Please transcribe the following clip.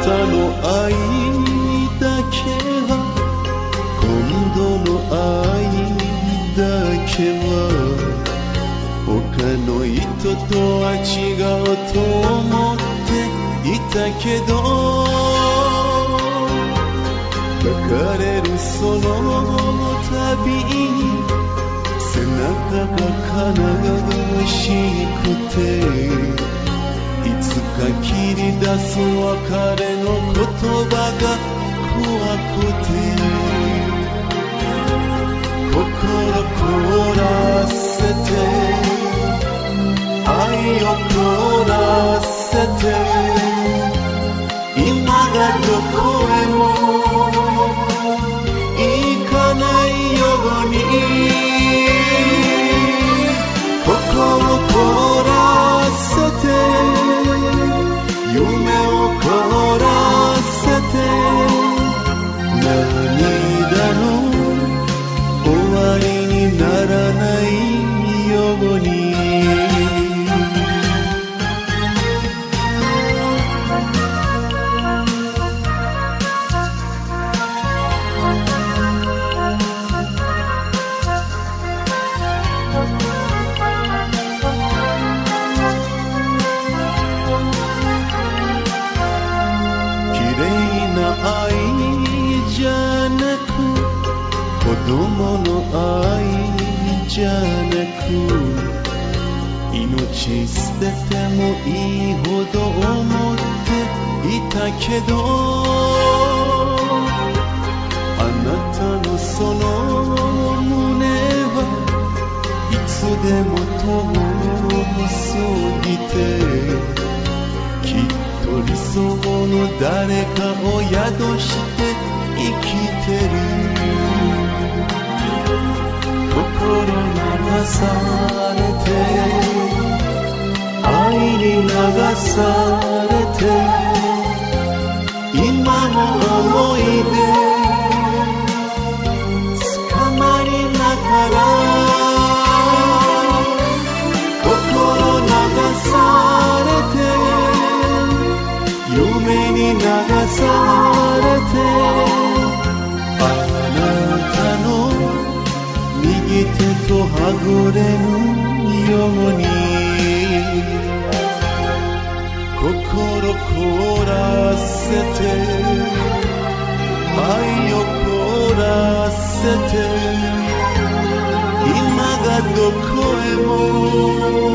たの愛だけは今度の愛だけは他の人とは違うと思っていたけど別れるその度に背中が悲しくていつか切り出す別れの言葉が怖くて心凍らせて愛を凍らせて今がどこへも行かないように心を凍らせて夢を凍らせて涙の終わりにならないように愛じゃなく子供の愛じゃなく命捨ててもいいほど思っていたけどあなたのその胸はいつでも遠すぎてきっと理想の誰かを宿して生きてる心流されて愛に流されて今も思い出捕まりながら心流されて夢に流されてあなたの右手とはぐれぬように心凍らせて愛を凍らせて今がどこへも